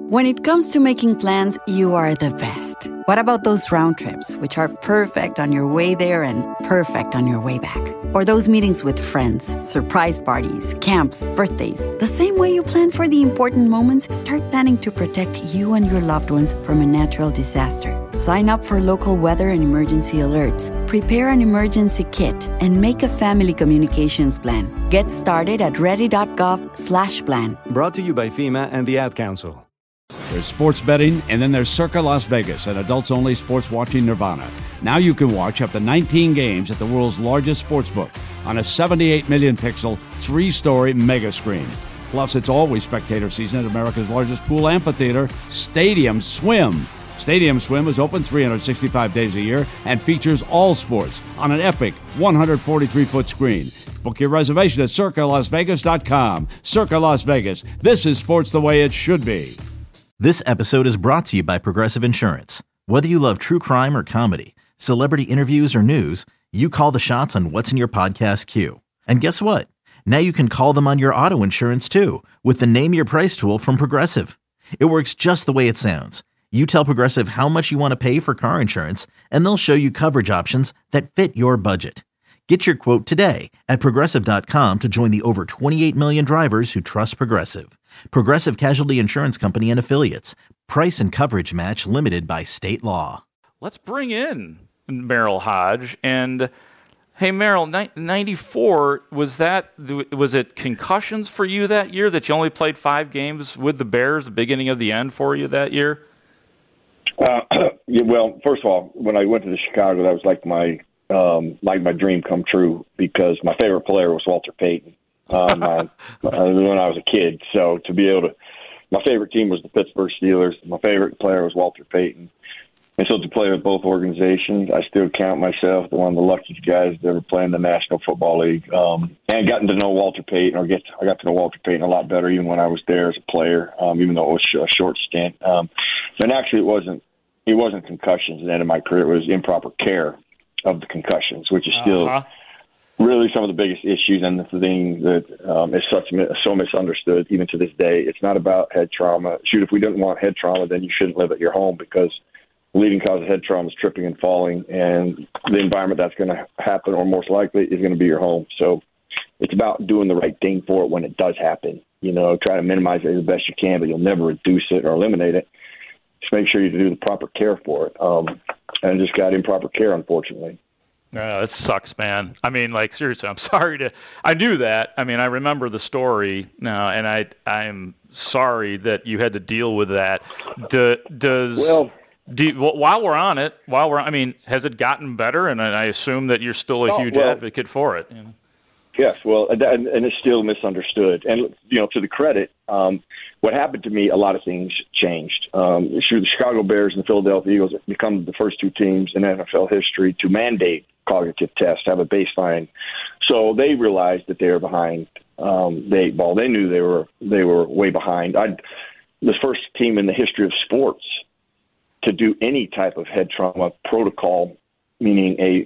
When it comes to making plans, you are the best. What about those round trips, which are perfect on your way there and perfect on your way back? Or those meetings with friends, surprise parties, camps, birthdays. The same way you plan for the important moments, start planning to protect you and your loved ones from a natural disaster. Sign up for local weather and emergency alerts. Prepare an emergency kit and make a family communications plan. Get started at ready.gov/plan. Brought to you by FEMA and the Ad Council. There's sports betting, and then there's Circa Las Vegas, an adults-only sports watching nirvana. Now you can watch up to 19 games at the world's largest sportsbook on a 78 million pixel, 3-story mega screen. Plus, it's always spectator season at America's largest pool amphitheater, Stadium Swim. Stadium Swim is open 365 days a year and features all sports on an epic 143-foot screen. Book your reservation at CircaLasVegas.com. Circa Las Vegas. This is sports the way it should be. This episode is brought to you by Progressive Insurance. Whether you love true crime or comedy, celebrity interviews or news, you call the shots on what's in your podcast queue. And guess what? Now you can call them on your auto insurance too with the Name Your Price tool from Progressive. It works just the way it sounds. You tell Progressive how much you want to pay for car insurance, and they'll show you coverage options that fit your budget. Get your quote today at Progressive.com to join the over 28 million drivers who trust Progressive. Progressive Casualty Insurance Company and Affiliates. Price and coverage match limited by state law. Let's bring in Merril Hoge. And, hey, Merril, 94, was it concussions for you that year that you only played 5 games with the Bears, the beginning of the end for you that year? Well, first of all, when I went to Chicago, that was like my dream come true because my favorite player was Walter Payton when I was a kid. So to be able to, my favorite team was the Pittsburgh Steelers. My favorite player was Walter Payton. And so to play with both organizations, I still count myself one of the luckiest guys to ever play in the National Football League. And gotten to know Walter Payton, I got to know Walter Payton a lot better even when I was there as a player, even though it was a short stint. And actually it wasn't concussions at the end of my career. It was improper care of the concussions, which is still really some of the biggest issues and the thing that is so misunderstood even to this day. It's not about head trauma. Shoot, if we didn't want head trauma, then you shouldn't live at your home because the leading cause of head trauma is tripping and falling, and the environment that's going to happen, or most likely, is going to be your home. So it's about doing the right thing for it when it does happen. You know, try to minimize it as best you can, but you'll never reduce it or eliminate it. Just make sure you do the proper care for it. And just got improper care, unfortunately. It sucks, man. I mean, like, seriously, I'm sorry I knew that. I mean, I remember the story now, and I'm sorry that you had to deal with that. While we're on it, has it gotten better? And I assume that you're still a huge advocate for it. You know? Yes, well, and it's still misunderstood. And, to the credit, what happened to me, a lot of things changed. The Chicago Bears and the Philadelphia Eagles have become the first 2 teams in NFL history to mandate cognitive tests, have a baseline. So they realized that they were behind the 8 ball. They knew they were way behind. The first team in the history of sports to do any type of head trauma protocol, meaning a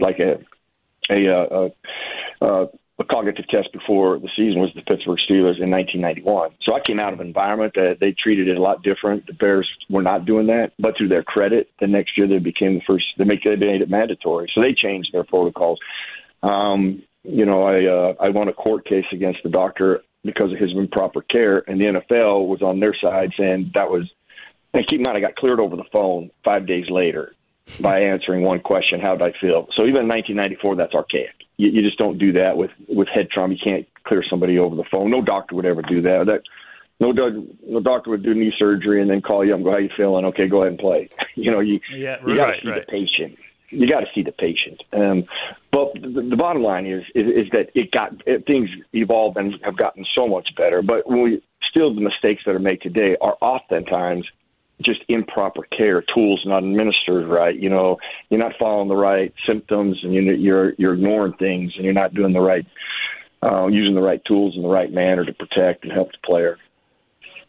cognitive test before the season, was the Pittsburgh Steelers in 1991. So I came out of an environment that they treated it a lot different. The Bears were not doing that, but to their credit, the next year they became the first. They made it mandatory, so they changed their protocols. I won a court case against the doctor because of his improper care, and the NFL was on their side saying that was. And keep in mind, I got cleared over the phone 5 days later by answering one question: how did I feel? So even in 1994, that's archaic. You just don't do that with head trauma. You can't clear somebody over the phone. No doctor would ever do that. No doctor would do knee surgery and then call you up and go, "How you feeling? Okay, go ahead and play." You got to see the patient. You got to see the patient. But the bottom line is that things evolved and have gotten so much better. But still, the mistakes that are made today are oftentimes just improper care, tools not administered right. You're not following the right symptoms, and you're ignoring things, and you're not doing the right, using the right tools in the right manner to protect and help the player.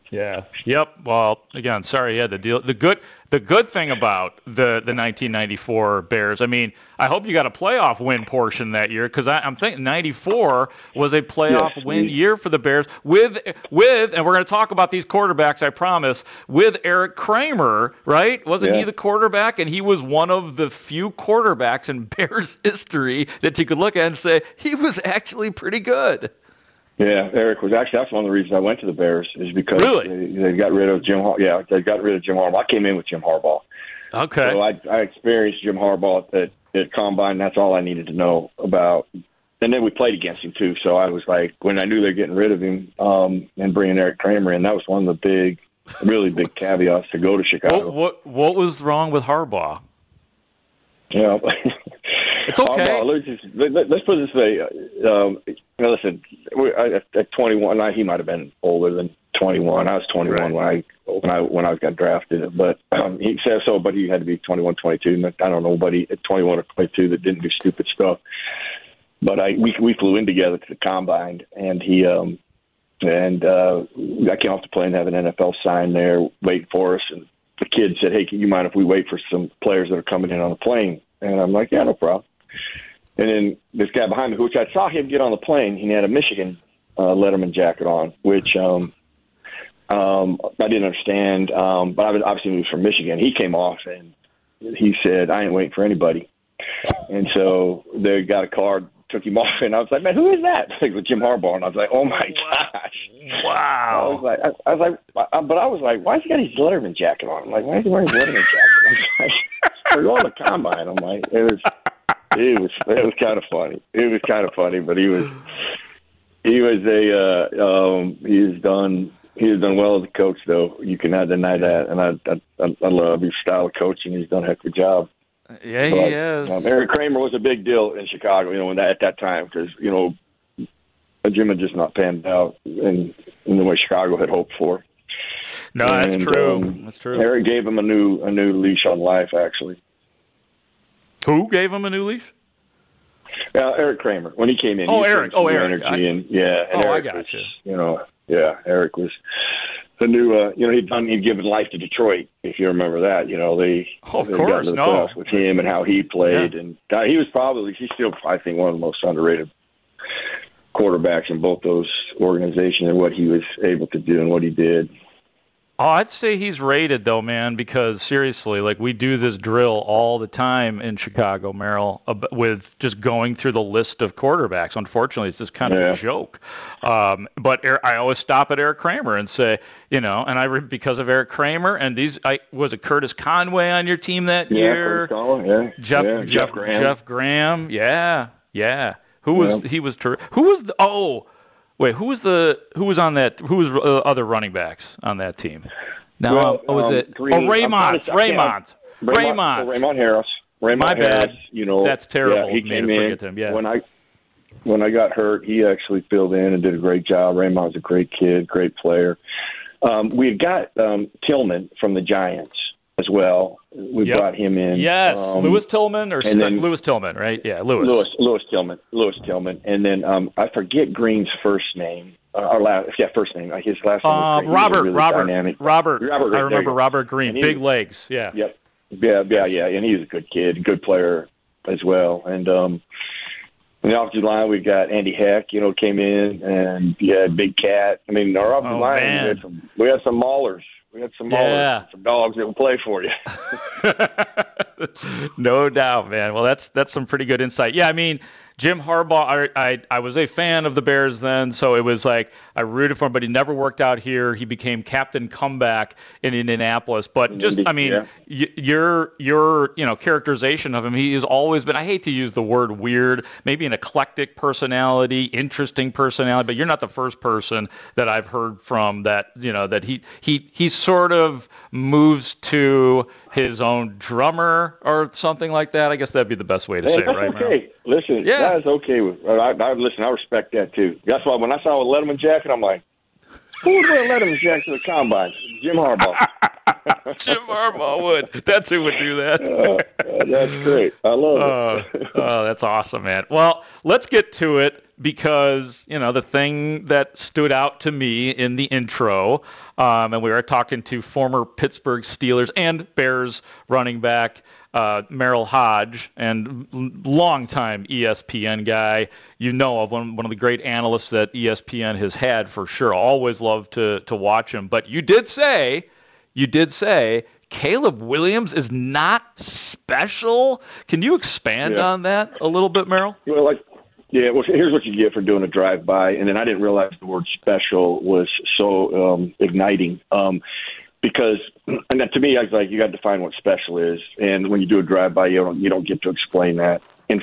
Yeah. Yep. Well, again, sorry he had to deal. The good thing about the 1994 Bears, I mean, I hope you got a playoff win portion that year, because I'm thinking 94 was a playoff win year for the Bears with, and we're going to talk about these quarterbacks, I promise, with Eric Kramer, right? Wasn't he the quarterback? And he was one of the few quarterbacks in Bears history that you could look at and say he was actually pretty good. Yeah, Eric was actually, that's one of the reasons I went to the Bears, is because they got rid of Jim Harbaugh. Yeah, they got rid of Jim Harbaugh. I came in with Jim Harbaugh. Okay. So I experienced Jim Harbaugh at Combine. That's all I needed to know about. And then we played against him, too. So I was like, when I knew they were getting rid of him and bringing Eric Kramer in, that was one of the really big caveats to go to Chicago. What was wrong with Harbaugh? Yeah. It's okay. Let's put it this way. Listen, at 21, he might have been older than 21. I was 21 when I got drafted. But he said so, but he had to be 21, 22. I don't know nobody at 21 or 22 that didn't do stupid stuff. But we flew in together to the Combine, and he I came off the plane and have an NFL sign there waiting for us. And the kid said, "Hey, you mind if we wait for some players that are coming in on the plane?" And I'm like, "Yeah, no problem." And then this guy behind me, which I saw him get on the plane, he had a Michigan Letterman jacket on, which I didn't understand. But obviously he was from Michigan. He came off and he said, "I ain't waiting for anybody." And so they got a card, took him off, and I was like, "Man, who is that?" Like with Jim Harbaugh, and I was like, "Oh my gosh!" Wow. I was like, "Why has he got his Letterman jacket on?" I'm like, "Why is he wearing his Letterman jacket?" I was like, we're going to the Combine. I'm like, it was kind of funny. It was kind of funny, but he has done well as a coach, though. You cannot deny that. And I love his style of coaching. He's done a heck of a job. Yeah, he has. Eric Kramer was a big deal in Chicago, at that time, because Jim had just not panned out in the way Chicago had hoped for. No, that's true. That's true. Eric gave him a new leash on life, actually. Who gave him a new leash? Eric Kramer, when he came in. Eric. Eric. I got you. Eric was the new. He'd given life to Detroit, if you remember that. Of course, no. With him and how he played, and he's still, I think, one of the most underrated quarterbacks in both those organizations, and what he was able to do and what he did. Oh, I'd say he's rated, though, man, because seriously, we do this drill all the time in Chicago, Merrill, with just going through the list of quarterbacks. Unfortunately, it's just kind of a joke. But I always stop at Eric Kramer and say, and because of Eric Kramer, and was it Curtis Conway on your team that year? Conway, Jeff Graham. Jeff Graham, yeah. Who was on that? Who was other running backs on that team? Now, was it? Raymond Harris. My bad. That's terrible. He came in. Forget him. Yeah. When I got hurt, he actually filled in and did a great job. Raymond was a great kid, great player. We got Tillman from the Giants as well. We brought him in. Yes, Lewis Tillman Lewis Tillman, right? Yeah, Lewis Tillman. And then I forget Green's first name. First name. His last name was Robert. I remember Robert Green. Big legs. Yeah. Yep. Yeah. And he's a good kid, good player as well. And in the offensive line, we got Andy Heck, came in, and Big Cat. I mean, our offensive line, we had some maulers. We had some maulers, some dogs that will play for you. No doubt, man. Well, that's some pretty good insight. Yeah, I mean, Jim Harbaugh, I was a fan of the Bears then, so it was like I rooted for him, but he never worked out here. He became captain comeback in Indianapolis. But just, I mean, your characterization of him, he has always been, I hate to use the word weird, maybe an eclectic personality, interesting personality, but you're not the first person that I've heard from that, that he sort of moves to his own drummer or something like that. I guess that'd be the best way to say it, right? Okay. Listen, that is okay with. I respect that too. That's why when I saw a Letterman jacket, I'm like, who would wear a Letterman jacket to the Combine? Jim Harbaugh. Jim Harbaugh would. That's who would do that. That's great. I love it. Oh, that's awesome, man. Well, let's get to it. because, the thing that stood out to me in the intro, and we were talking to former Pittsburgh Steelers and Bears running back Merril Hoge, and longtime ESPN guy, of one of the great analysts that ESPN has had for sure. Always loved to watch him. But you did say Caleb Williams is not special. Can you expand on that a little bit, Merril? Well, here's what you get for doing a drive-by, and then I didn't realize the word special was so igniting. Because, and that, to me, I was like, you got to define what special is, and when you do a drive-by, you don't get to explain that. In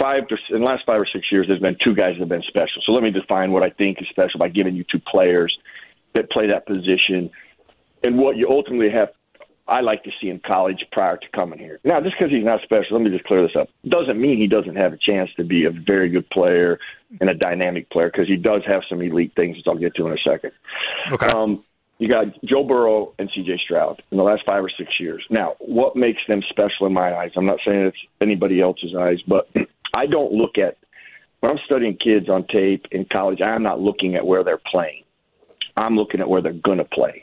the last 5 or 6 years, there's been 2 guys that have been special. So let me define what I think is special by giving you 2 players that play that position, and what you ultimately have. I like to see in college prior to coming here. Now, just because he's not special, let me just clear this up. Doesn't mean he doesn't have a chance to be a very good player and a dynamic player, because he does have some elite things, which I'll get to in a second. Okay. You got Joe Burrow and C.J. Stroud in the last 5 or 6 years. Now, what makes them special in my eyes? I'm not saying it's anybody else's eyes, but I don't look at – when I'm studying kids on tape in college, I'm not looking at where they're playing. I'm looking at where they're going to play.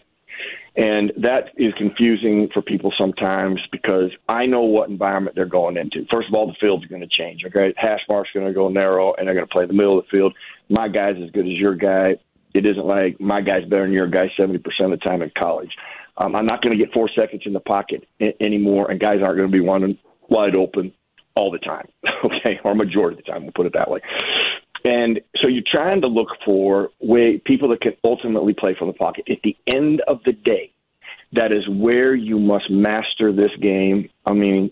And that is confusing for people sometimes, because I know what environment they're going into. First of all, the field's going to change. Okay, hash mark's going to go narrow, and they're going to play the middle of the field. My guy's as good as your guy. It isn't like my guy's better than your guy 70% of the time in college. I'm not going to get 4 seconds in the pocket anymore, and guys aren't going to be running wide open all the time, okay, or majority of the time, we'll put it that way. And so you're trying to look for people that can ultimately play from the pocket. At the end of the day, that is where you must master this game, the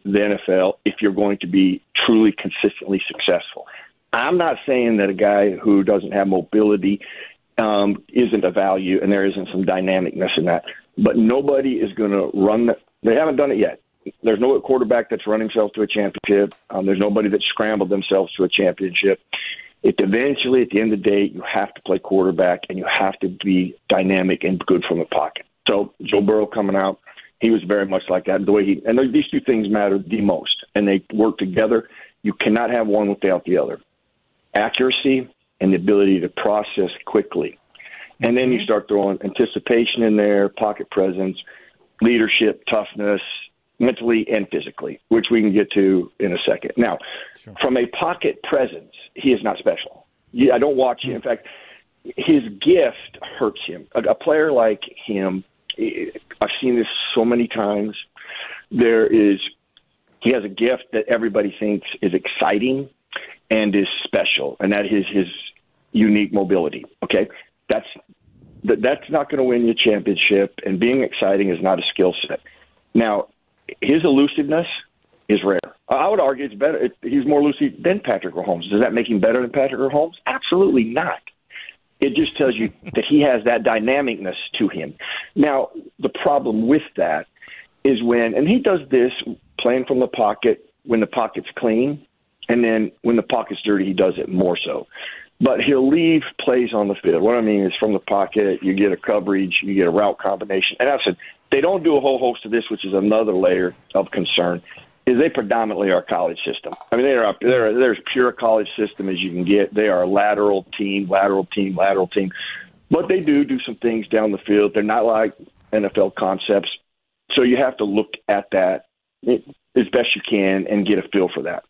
NFL, if you're going to be truly consistently successful. I'm not saying that a guy who doesn't have mobility isn't a value, and there isn't some dynamicness in that. But nobody is going to run that. They haven't done it yet. There's no quarterback that's run himself to a championship. There's nobody that scrambled themselves to a championship. Eventually, at the end of the day, you have to play quarterback, and you have to be dynamic and good from the pocket. So Joe Burrow coming out, he was very much like that. These 2 things matter the most, and they work together. You cannot have one without the other. Accuracy and the ability to process quickly. And then you start throwing anticipation in there, pocket presence, leadership, toughness, mentally and physically, which we can get to in a second. Now, From a pocket presence, he is not special. I don't watch him. In fact, his gift hurts him. A player like him, I've seen this so many times. He has a gift that everybody thinks is exciting and is special, and that is his unique mobility. Okay, that's not going to win you a championship, and being exciting is not a skill set. Now, his elusiveness is rare. I would argue it's better. He's more elusive than Patrick Mahomes. Does that make him better than Patrick Mahomes? Absolutely not. It just tells you that he has that dynamicness to him. Now, the problem with that is and he does this playing from the pocket when the pocket's clean, and then when the pocket's dirty, he does it more so. But he'll leave plays on the field. What I mean is, from the pocket, you get a coverage, you get a route combination. And I've said they don't do a whole host of this, which is another layer of concern, is they predominantly are a college system. They're as pure a college system as you can get. They are a lateral team. But they do some things down the field. They're not like NFL concepts. So you have to look at that as best you can and get a feel for that.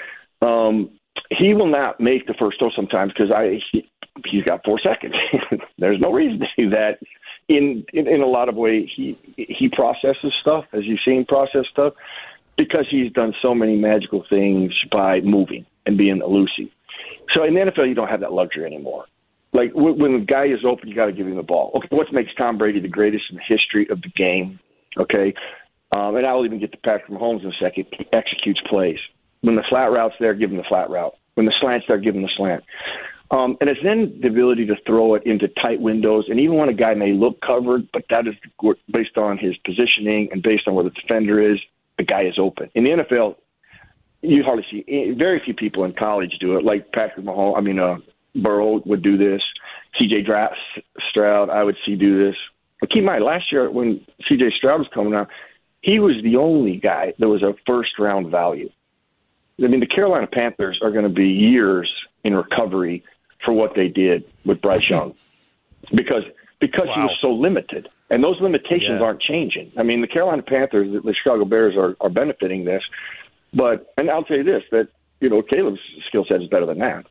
He will not make the first throw sometimes because he's got 4 seconds. There's no reason to do that. In a lot of ways, he processes stuff, as you've seen process stuff, because he's done so many magical things by moving and being elusive. So in the NFL, you don't have that luxury anymore. Like, when the guy is open, you got to give him the ball. Okay, what makes Tom Brady the greatest in the history of the game? Okay, and I'll even get to Patrick Mahomes in a second. He executes plays. When the flat route's there, give him the flat route. When the slant's there, give him the slant. And it's then the ability to throw it into tight windows. And even when a guy may look covered, but that is based on his positioning and based on where the defender is, the guy is open. In the NFL, you hardly see very few people in college do it. Like Patrick Mahomes, Burrow would do this. C.J. Stroud, I would see do this. But keep in mind, last year when C.J. Stroud was coming out, he was the only guy that was a first-round value. The Carolina Panthers are going to be years in recovery for what they did with Bryce Young because he was so limited. And those limitations aren't changing. I mean, the Carolina Panthers, the Chicago Bears are benefiting this. And I'll tell you this, that, Caleb's skill set is better than that.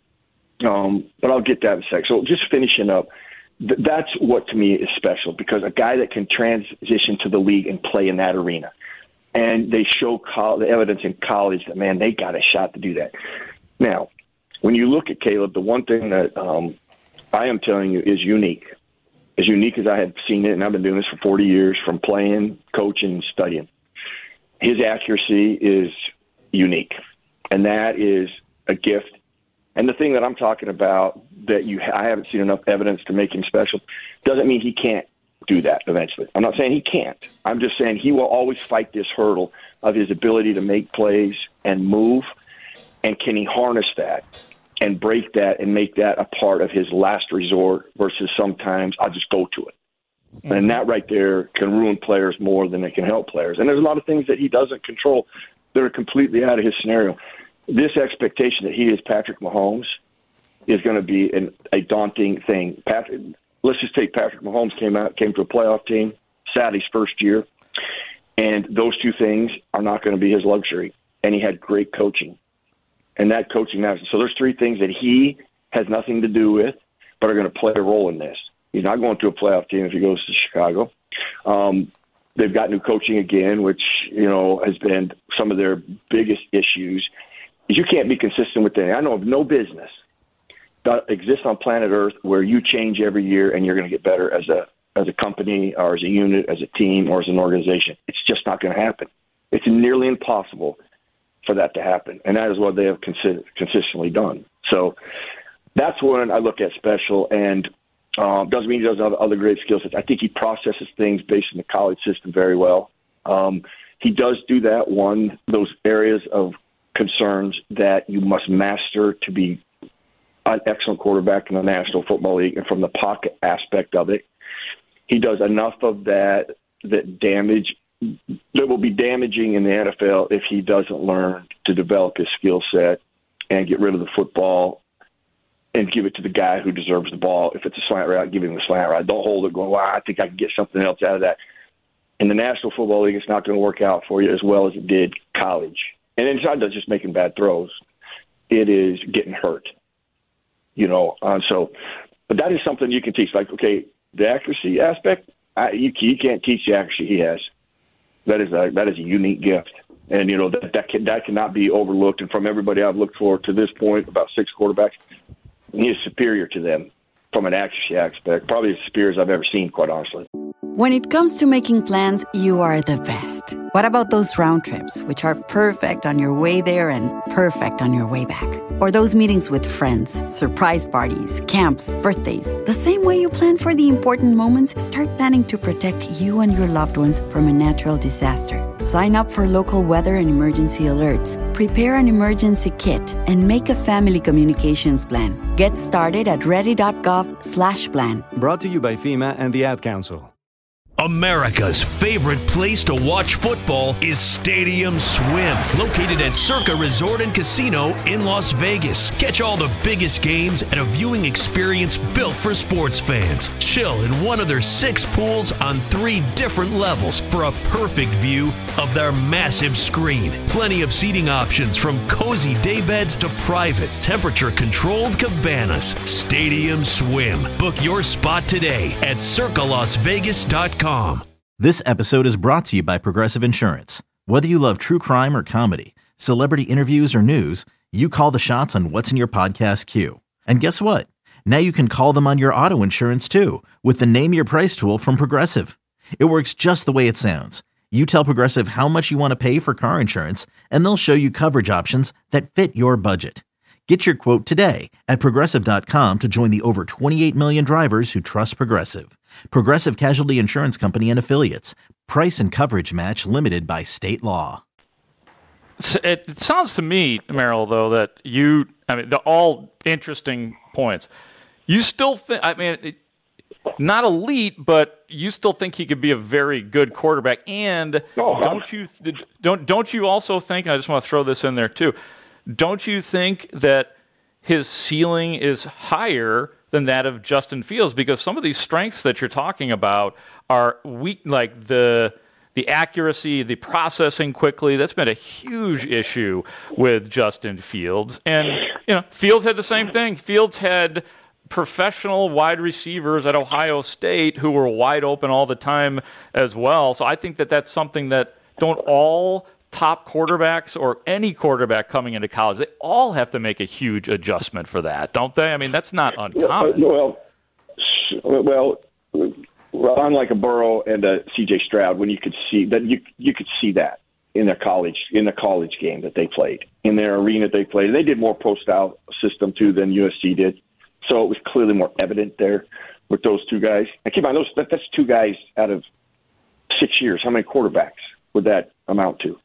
But I'll get that in a sec. So just finishing up, that's what to me is special, because a guy that can transition to the league and play in that arena. And they show the evidence in college that, man, they got a shot to do that. Now, when you look at Caleb, the one thing that I am telling you is unique. As unique as I have seen it, and I've been doing this for 40 years, from playing, coaching, and studying. His accuracy is unique, and that is a gift. And the thing that I'm talking about that I haven't seen enough evidence to make him special doesn't mean he can't do that eventually. I'm not saying he can't. I'm just saying he will always fight this hurdle of his ability to make plays and move, and can he harness that and break that and make that a part of his last resort versus sometimes I'll just go to it. And that right there can ruin players more than it can help players. And there's a lot of things that he doesn't control that are completely out of his scenario. This expectation that he is Patrick Mahomes is going to be a daunting thing. Let's just take Patrick Mahomes came to a playoff team, sat his first year, and those two things are not going to be his luxury. And he had great coaching. And that coaching matters. So there's three things that he has nothing to do with, but are going to play a role in this. He's not going to a playoff team if he goes to Chicago. They've got new coaching again, which, has been some of their biggest issues. You can't be consistent with that. I know of no business that exists on planet Earth where you change every year and you're going to get better as a company or as a unit, as a team, or as an organization. It's just not going to happen. It's nearly impossible for that to happen, and that is what they have consistently done. So that's when I look at special, and doesn't mean he doesn't have other great skill sets. I think he processes things based on the college system very well. He does do that, those areas of concerns that you must master to be an excellent quarterback in the National Football League, and from the pocket aspect of it. He does enough of that will be damaging in the NFL if he doesn't learn to develop his skill set and get rid of the football and give it to the guy who deserves the ball. If it's a slant route, give him the slant route. Don't hold it going, well, I think I can get something else out of that. In the National Football League, it's not going to work out for you as well as it did college. And it's not just making bad throws. It is getting hurt, but that is something you can teach. Like, okay, the accuracy aspect, you can't teach the accuracy he has. That is a unique gift, and that cannot be overlooked. And from everybody I've looked for to this point, about 6 quarterbacks, he is superior to them from an accuracy aspect, probably as superior as I've ever seen, quite honestly. When it comes to making plans, you are the best. What about those round trips, which are perfect on your way there and perfect on your way back? Or those meetings with friends, surprise parties, camps, birthdays. The same way you plan for the important moments, start planning to protect you and your loved ones from a natural disaster. Sign up for local weather and emergency alerts. Prepare an emergency kit and make a family communications plan. Get started at ready.gov/plan. Brought to you by FEMA and the Ad Council. America's favorite place to watch football is Stadium Swim, located at Circa Resort and Casino in Las Vegas. Catch all the biggest games at a viewing experience built for sports fans. Chill in one of their 6 pools on 3 different levels for a perfect view of their massive screen. Plenty of seating options, from cozy daybeds to private, temperature-controlled cabanas. Stadium Swim. Book your spot today at circalasvegas.com. This episode is brought to you by Progressive Insurance. Whether you love true crime or comedy, celebrity interviews or news, you call the shots on what's in your podcast queue. And guess what? Now you can call them on your auto insurance too, with the Name Your Price tool from Progressive. It works just the way it sounds. You tell Progressive how much you want to pay for car insurance, and they'll show you coverage options that fit your budget. Get your quote today at Progressive.com to join the over 28 million drivers who trust Progressive. Progressive Casualty Insurance Company and Affiliates. Price and coverage match limited by state law. It sounds to me, Merrill, though, that they're all interesting points. You still think, not elite, but you still think he could be a very good quarterback. And don't you also think, I just want to throw this in there too, don't you think that his ceiling is higher than that of Justin Fields, because some of these strengths that you're talking about are weak, like the accuracy, the processing quickly. That's been a huge issue with Justin Fields. And, Fields had the same thing. Fields had professional wide receivers at Ohio State who were wide open all the time as well. So I think that that's something that don't all top quarterbacks or any quarterback coming into college, they all have to make a huge adjustment for that, don't they? I mean, that's not uncommon. Well, unlike a Burrow and a C.J. Stroud, when you could see that, you could see that in the college game that they played, in their arena they played. And they did more pro-style system, too, than USC did. So it was clearly more evident there with those two guys. And keep in mind, that's two guys out of 6 years. How many quarterbacks would that amount to?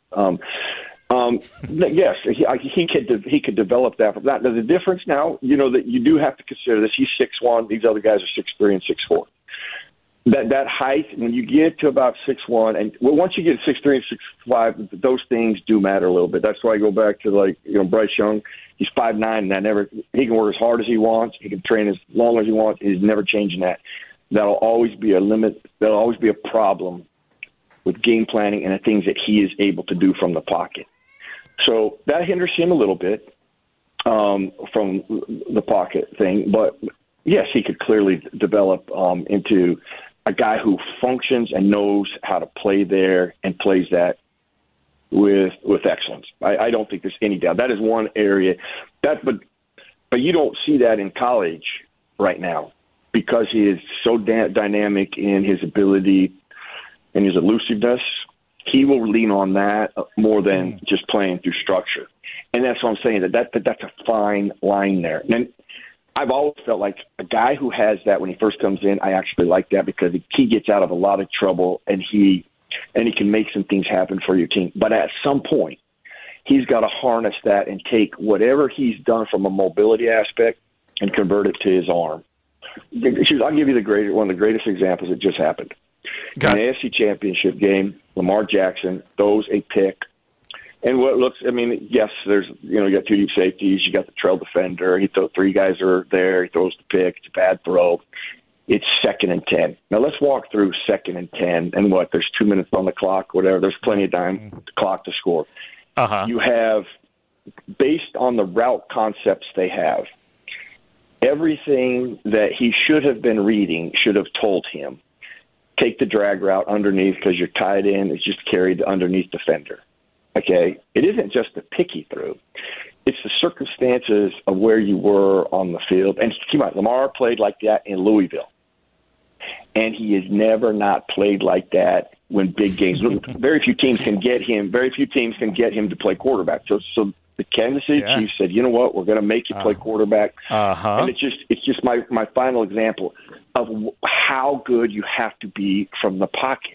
Yes, he could develop that. The difference now, that you do have to consider this. He's 6'1". These other guys are 6'3" and 6'4". That height, when you get to about 6'1", and once you get 6'3" and 6'5", those things do matter a little bit. That's why I go back to Bryce Young. He's 5'9", and he can work as hard as he wants. He can train as long as he wants. He's never changing that. That'll always be a limit. That'll always be a problem with game planning and the things that he is able to do from the pocket. So that hinders him a little bit from the pocket thing. But, yes, he could clearly develop into a guy who functions and knows how to play there and plays that with excellence. I don't think there's any doubt. That is one area. But you don't see that in college right now because he is so dynamic in his ability and his elusiveness. He will lean on that more than just playing through structure. And that's what I'm saying, that's a fine line there. And I've always felt like a guy who has that when he first comes in, I actually like that because he gets out of a lot of trouble and he can make some things happen for your team. But at some point, he's got to harness that and take whatever he's done from a mobility aspect and convert it to his arm. I'll give you one of the greatest examples that just happened. In the AFC Championship game, Lamar Jackson throws a pick. And yes, you got two deep safeties, you got the trail defender, three guys are there, he throws the pick, it's a bad throw. It's 2nd and 10. Now let's walk through 2nd and 10 and there's 2 minutes on the clock, whatever, there's plenty of time, the clock to score. You have, based on the route concepts they have, everything that he should have been reading should have told him. Take the drag route underneath because you're tied in. It's just carried underneath defender. Okay? It isn't just the pick he threw. It's the circumstances of where you were on the field. And keep in mind, Lamar played like that in Louisville. And he has never not played like that when big games. Very few teams can get him to play quarterback. So the Kansas City Chiefs said, you know what, we're going to make you play quarterback. And it's just my final example of how good you have to be from the pocket.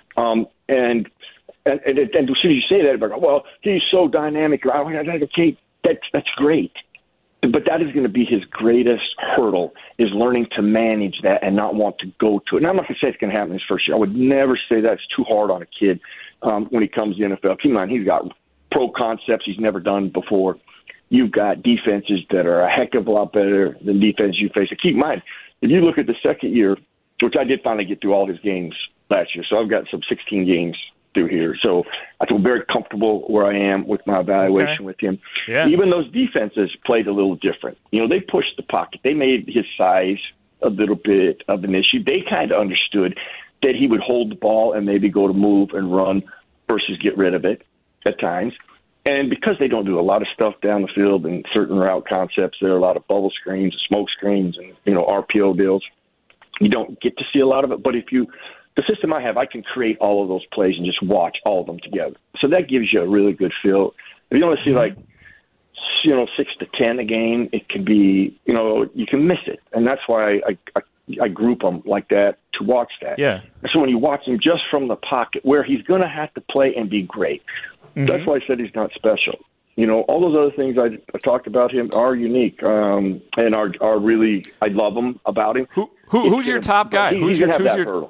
And as soon as you say that, well, he's so dynamic. Okay, that's great. But that is going to be his greatest hurdle, is learning to manage that and not want to go to it. And I'm not going to say it's going to happen his first year. I would never say that's too hard on a kid when he comes to the NFL. Keep in mind, he's got pro concepts he's never done before. You've got defenses that are a heck of a lot better than defense you face. And keep in mind, if you look at the second year, which I did finally get through all his games last year, so I've got some 16 games through here. So I feel very comfortable where I am with my evaluation with him. Yeah. Even those defenses played a little different. They pushed the pocket. They made his size a little bit of an issue. They kind of understood that he would hold the ball and maybe go to move and run versus get rid of it at times. And because they don't do a lot of stuff down the field and certain route concepts, there are a lot of bubble screens, smoke screens, and RPO deals. You don't get to see a lot of it, but the system I have, I can create all of those plays and just watch all of them together. So that gives you a really good feel. If you want to see 6 to 10 a game, it can be you can miss it, and that's why I group them like that to watch that. Yeah. So when you watch him just from the pocket, where he's going to have to play and be great. That's why I said he's not special. All those other things I talked about him are unique and are really, I love them about him. Who's your top guy? He's going to have that hurdle.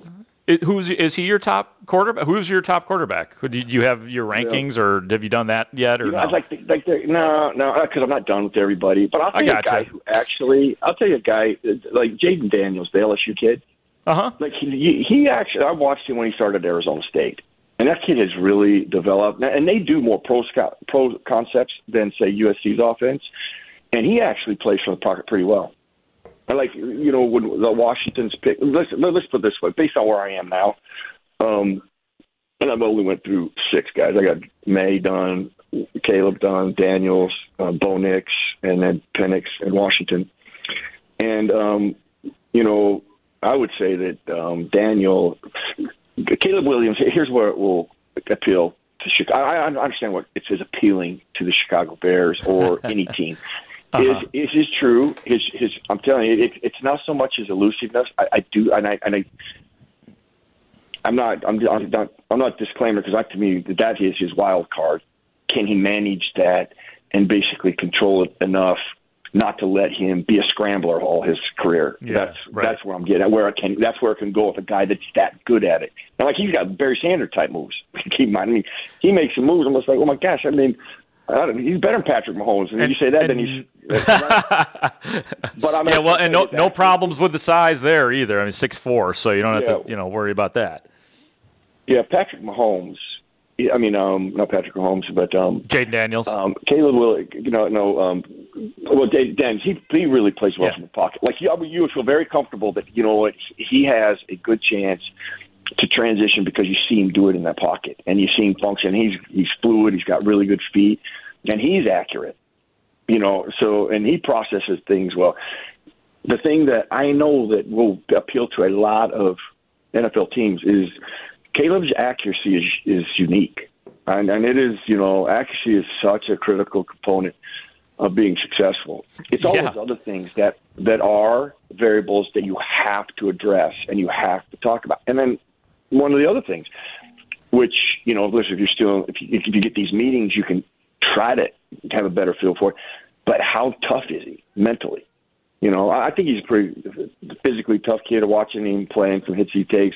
Is he your top quarterback? Who's your top quarterback? Do you have your rankings, or have you done that yet? Or no? I'd like no, because I'm not done with everybody. But I'll tell you a guy who actually, like Jaden Daniels, the LSU kid. Like he actually, I watched him when he started at Arizona State, and that kid has really developed. And they do more pro concepts than say USC's offense, and he actually plays from the pocket pretty well. Like, when the Washington's pick, let's put it this way, based on where I am now, and I've only went through 6 guys. I got May done, Caleb done, Daniels, Bo Nix, and then Penix and Washington. And, I would say that Caleb Williams, here's where it will appeal to Chicago. I understand what it is appealing to the Chicago Bears or any team. Is his true? His I'm telling you, it's not so much his elusiveness. I'm not disclaimer, because to me that is his wild card. Can he manage that and basically control it enough not to let him be a scrambler all his career? Yeah, that's where I'm getting at. That's where it can go with a guy that's that good at it. And like, he's got Barry Sanders type moves. Keep in mind, he makes some moves almost like, oh my gosh, he's better than Patrick Mahomes. And you say that, then he's. But no problems with the size there either. 6'4", so you don't have to worry about that. Yeah, Patrick Mahomes. Not Patrick Mahomes, but Jaden Daniels. Caleb will. Jaden Daniels. He really plays well from the pocket. Like you would feel very comfortable that he has a good chance to transition because you see him do it in that pocket and you see him function. He's fluid. He's got really good feet, and he's accurate. And he processes things well. The thing that I know that will appeal to a lot of NFL teams is Caleb's accuracy is unique, and it is accuracy is such a critical component of being successful. It's all those other things that are variables that you have to address and you have to talk about. And then one of the other things, which listen, if you get these meetings, you can try to have a better feel for it. But how tough is he mentally? I think he's a pretty physically tough kid. Watching him playing some hits he takes,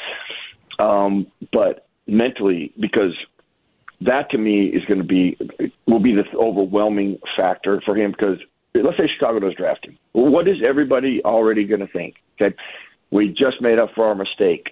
but mentally, because that to me will be the overwhelming factor for him. Because let's say Chicago does draft him, what is everybody already going to think? Okay, we just made up for our mistake.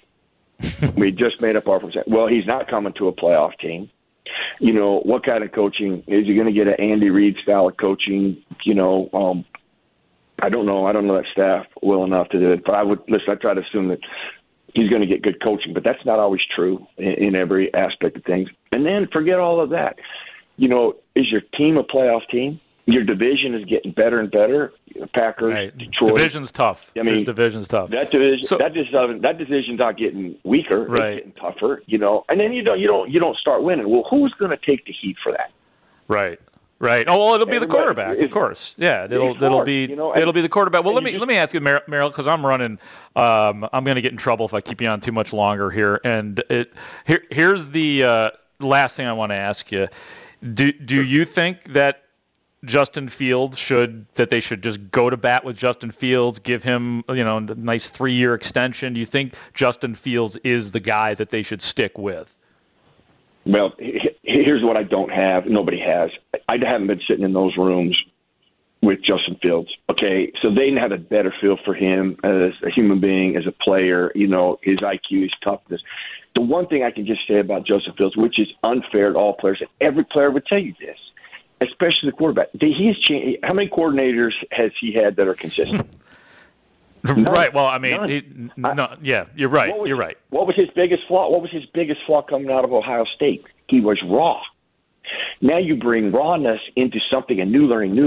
Well, he's not coming to a playoff team. What kind of coaching is he going to get? An Andy Reid style of coaching? I don't know. I don't know that staff well enough to do it. But I try to assume that he's going to get good coaching, but that's not always true in every aspect of things. And then forget all of that. Is your team a playoff team? Your division is getting better and better. Packers, right. Detroit. Division's tough. Division's tough. That division's not getting weaker. Right. It's getting tougher. And then you don't start winning. Well, who's going to take the heat for that? Right. Right. Oh, well, it'll be the quarterback, of course. Yeah, it'll be the quarterback. Well, let me ask you, Merrill, because I'm running. I'm going to get in trouble if I keep you on too much longer here. And here's the last thing I want to ask you. Do you think that Justin Fields they should just go to bat with Justin Fields, give him a nice 3-year extension? Do you think Justin Fields is the guy that they should stick with? Well, here's what I don't have. Nobody has. I haven't been sitting in those rooms with Justin Fields. Okay, so they have a better feel for him as a human being, as a player. His IQ, his toughness. The one thing I can just say about Justin Fields, which is unfair to all players, and every player would tell you this, especially the quarterback. He's changed. How many coordinators has he had that are consistent? Right. Well, you're right. You're right. What was his biggest flaw? What was his biggest flaw coming out of Ohio State? He was raw. Now you bring rawness into something, and new learning.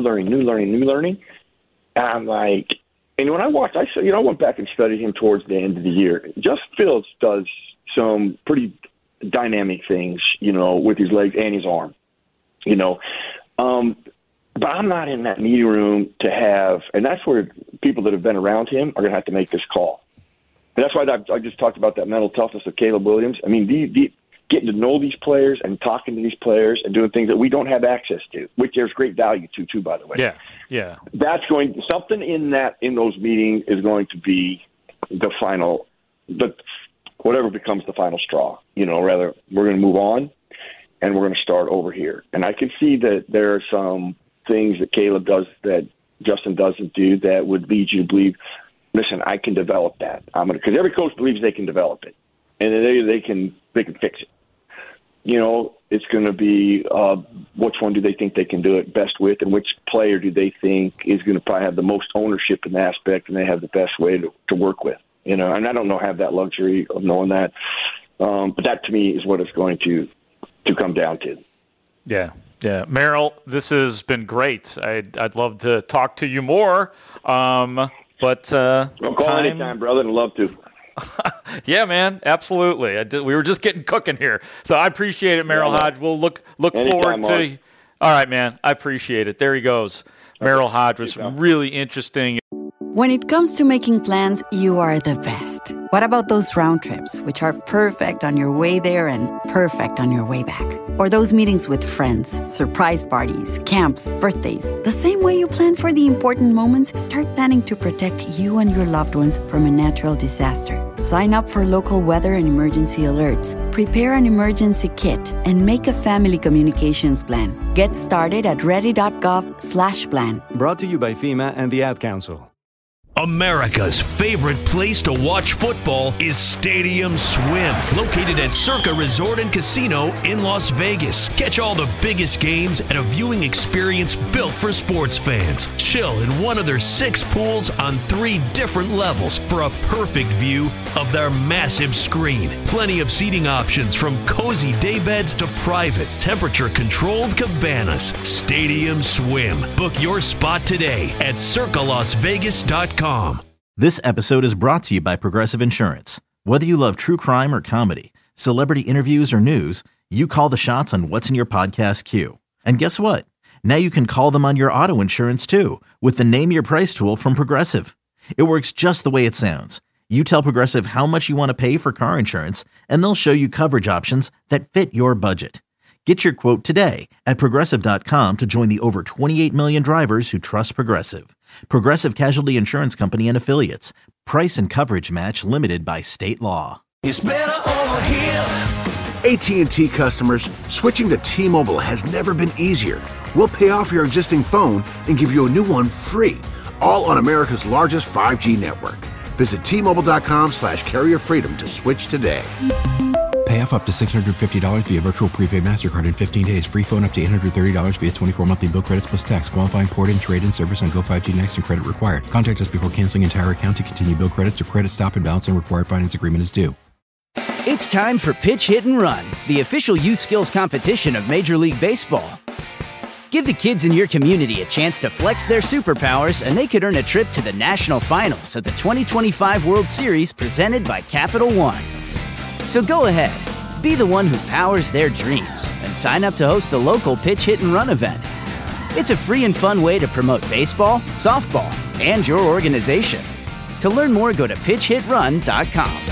And I'm like, and when I watched, I went back and studied him towards the end of the year. Justin Fields does some pretty dynamic things, with his legs and his arm, But I'm not in that meeting room to have, and that's where people that have been around him are going to have to make this call. And that's why I just talked about that mental toughness of Caleb Williams. Getting to know these players and talking to these players and doing things that we don't have access to, which there's great value to, by the way. Yeah. That's something in those meetings is going to be the final. But whatever becomes the final straw. Rather we're going to move on and we're going to start over here. And I can see that there are some things that Caleb does that Justin doesn't do that would lead you to believe, listen, I can develop that. Because every coach believes they can develop it, and they can fix it. It's going to be which one do they think they can do it best with, and which player do they think is going to probably have the most ownership in the aspect, and they have the best way to work with. And I don't have that luxury of knowing that, but that to me is what it's going to come down to. Yeah. Merrill, this has been great. I'd love to talk to you more, but call anytime, brother. I'd love to. Yeah, man, absolutely. We were just getting cooking here, so I appreciate it, Merrill Hodge. We'll look forward to. Mark. All right, man, I appreciate it. There he goes. Merrill Hodge was really interesting. When it comes to making plans, you are the best. What about those round trips, which are perfect on your way there and perfect on your way back? Or those meetings with friends, surprise parties, camps, birthdays. The same way you plan for the important moments, start planning to protect you and your loved ones from a natural disaster. Sign up for local weather and emergency alerts. Prepare an emergency kit and make a family communications plan. Get started at ready.gov/plan. Brought to you by FEMA and the Ad Council. America's favorite place to watch football is Stadium Swim, located at Circa Resort and Casino in Las Vegas. Catch all the biggest games at a viewing experience built for sports fans. Chill in one of their 6 pools on 3 different levels for a perfect view of their massive screen. Plenty of seating options from cozy daybeds to private, temperature-controlled cabanas. Stadium Swim. Book your spot today at circalasvegas.com. This episode is brought to you by Progressive Insurance. Whether you love true crime or comedy, celebrity interviews or news, you call the shots on what's in your podcast queue. And guess what? Now you can call them on your auto insurance too with the Name Your Price tool from Progressive. It works just the way it sounds. You tell Progressive how much you want to pay for car insurance, and they'll show you coverage options that fit your budget. Get your quote today at Progressive.com to join the over 28 million drivers who trust Progressive. Progressive Casualty Insurance Company and Affiliates. Price and coverage match limited by state law. It's better over here. AT&T customers, switching to T-Mobile has never been easier. We'll pay off your existing phone and give you a new one free, all on America's largest 5G network. Visit T-Mobile.com/carrier freedom to switch today. Pay off up to $650 via virtual prepaid MasterCard in 15 days. Free phone up to $830 via 24 monthly bill credits plus tax. Qualifying port-in, trade-in service on Go 5G Next and credit required. Contact us before canceling entire account to continue bill credits or credit stop and balance and required finance agreement is due. It's time for Pitch, Hit, and Run, the official youth skills competition of Major League Baseball. Give the kids in your community a chance to flex their superpowers, and they could earn a trip to the national finals of the 2025 World Series presented by Capital One. So go ahead, be the one who powers their dreams, and sign up to host the local Pitch, Hit, and Run event. It's a free and fun way to promote baseball, softball, and your organization. To learn more, go to pitchhitrun.com.